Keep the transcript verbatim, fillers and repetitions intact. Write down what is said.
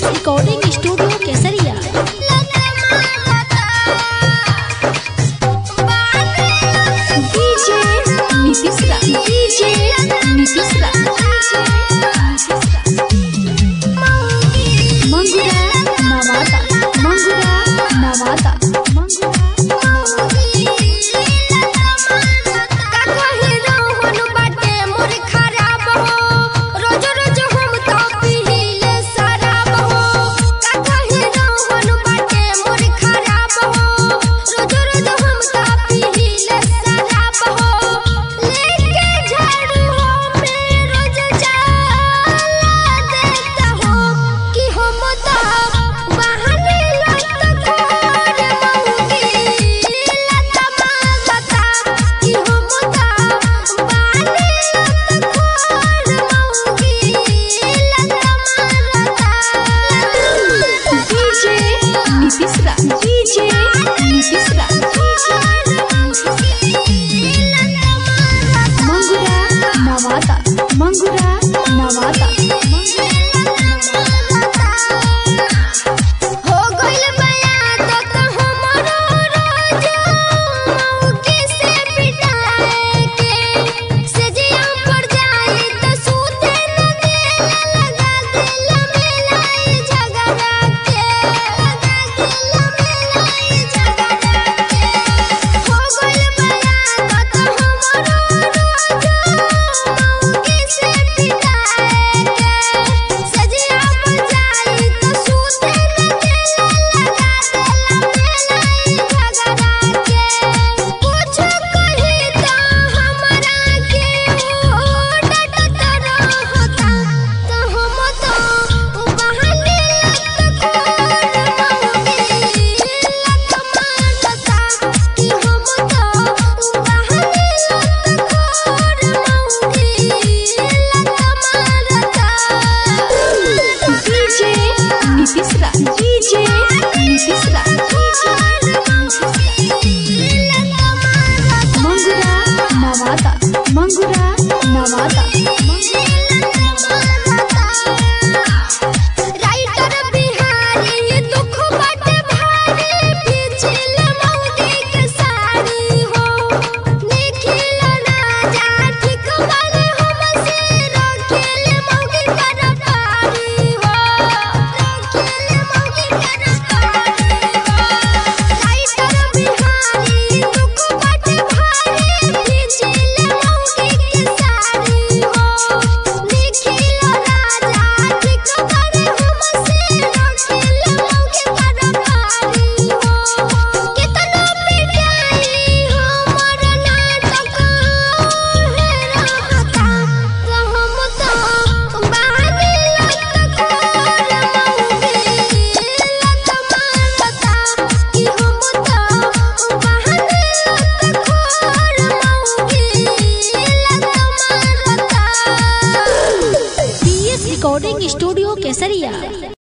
Recording studio Kesariya. DJ Nitish रा DJ Nitish रा मंगुरा नवादा मंगुरा नवादा मंगुरा नवादा हो गइल बया तो त हमरो रोज मौके से पिटाए के सजिया पर जाई त सूते न देला लगा देला मिलाई झगड़ा के लगा देला मिलाई झगड़ा के हो गइल बया तो त हमरो रोज डीजे नीतीश रा मंगुरा नवादा मंगुरा नवादा राइटर बिहारी दुख बाटे भारी पिछल मौदी के साड़ी हो निखिल राजा ठीक बारे हमसे रखेल मौदी पर पारी हो रिकॉर्डिंग स्टूडियो केसरिया।